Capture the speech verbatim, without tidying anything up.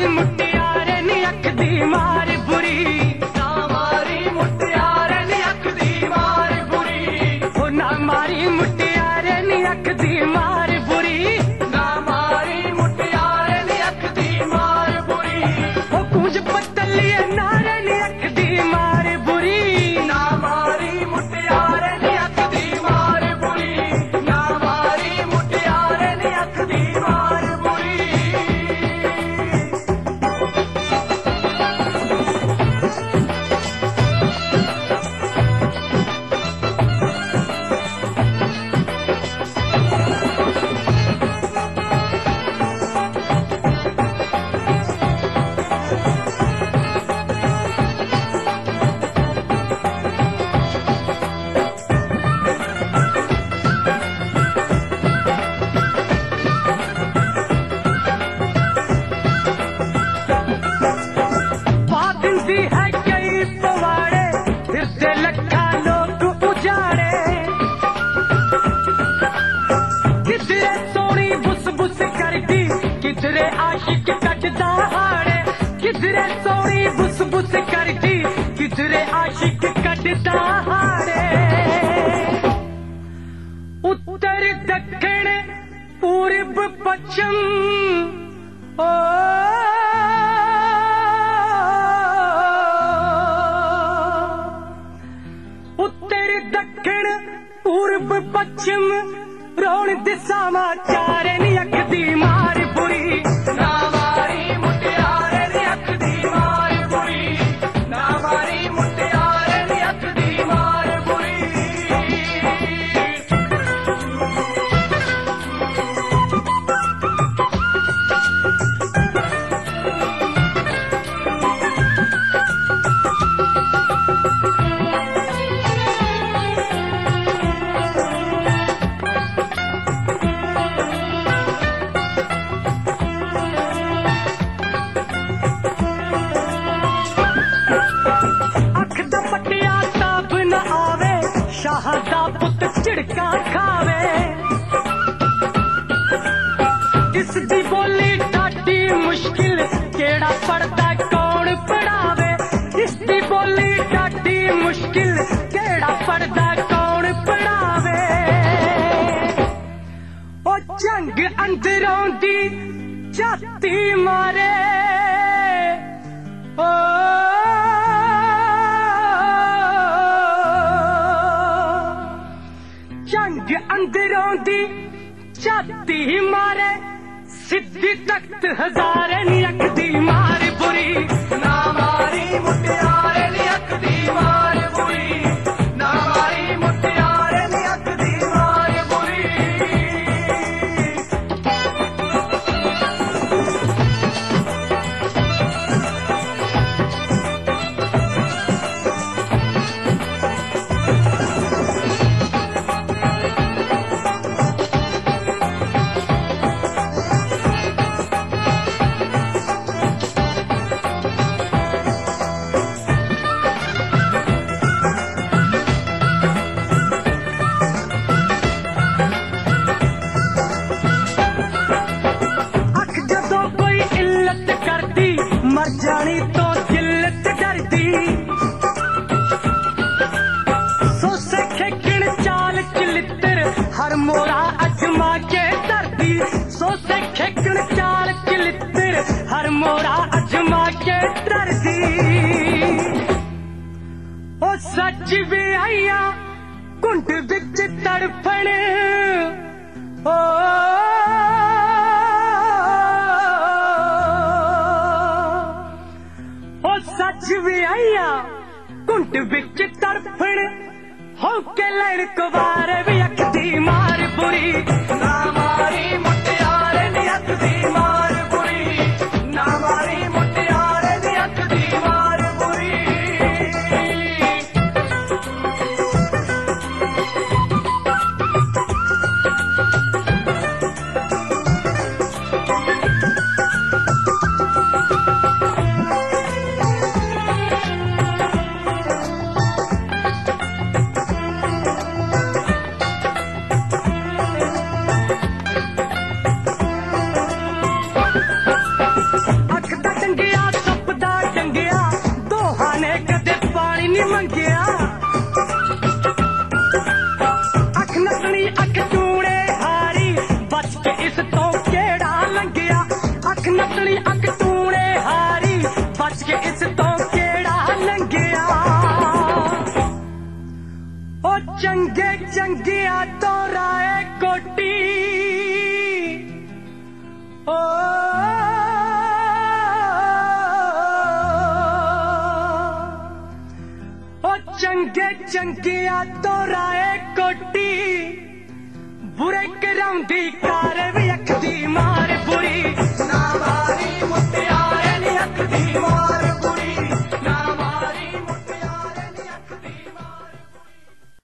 मुटियारे नी अख दी मार बुरी, ना मारी मुटियारे नी अख दी मार बुरी, ओ ना मारी मुटियारे नी अख दी मार बुरी, ना मारी मुटियारे नी अख दी मार बुरी, ओ कुंज पतलिए नारे नी अख दी मार बुरी, ना मारी मुटियारे नी अख दी मार बुरी, ना मारी मुटियारे नी अख दी मार बुरी। किधरे आशिक कटदा हाड़े, किधरे सोनी बुस बुस करती, किधरे आशिक कटदा हाड़े, उत्तर दक्षिण पूर्व पश्चिम ओ उत्तर दक्षिण पूर्व पश्चिम रोण दिशा मा चारे नी अख दी मार बुरी, ना मारी मुटियारे नी अख दी मार बुरी, ना मारी मुटियारे नी अख दी मार बुरी। शाहदा पुत झिड़का खावे, इसदी बोली डाटी मुश्किल केड़ा पढ़दा कौन पढ़ावे, इसदी बोली डाटी मुश्किल केड़ा पढ़दा कौन पढ़ावे, ओ जंग अंदरों दी जाती मारे ओ जंग अंदरों दी जाती मारे, सिद्धि तख्त हजारे नी अख दी मार बुरी, ना मारी मुटियारे नी अख दी मार बुरी, ना मारी मुटियारे नी अख दी मार बुरी। मर जानी तो जिल्लत डरदी, सोसे खेकण चाल चिलित्र हर मोरा अजमा के धरती, सोसे खेकण चाल चिलित्र हर मोरा अजमा के धरती, ओ सच भी आईया कुंड विच तड़फण ओ सच भी आईया कुंड विच तड़फण हो के लड़ कुवार भी अख दी मार बुरी, ना मारी मुटियारे नी अख दी मार बुरी, ना मारी मुटियारे नी अख दी मार बुरी। चंगिया तो राय कोटी ओ ओ चंगे चंगिया तो राय कोटी बुरे करम दी कार भी अख दी मार बुरी